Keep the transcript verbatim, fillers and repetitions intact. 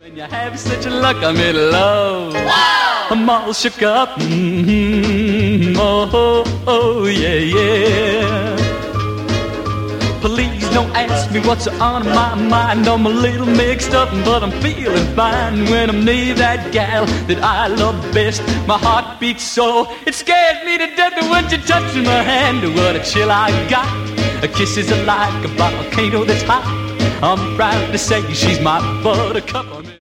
You have such a luck, I'm in love. Wow! I'm all shook up. Mm-hmm. Oh, oh, oh, yeah, yeah. Please don't ask me what's on my mind. I'm a little mixed up, but I'm feeling fine when I'm near that gal that I love best. My heart beats so it scares me to death when you touch my hand. What a chill I got. A kiss is like a volcano that's hot. I'm proud to say she's my buttercup.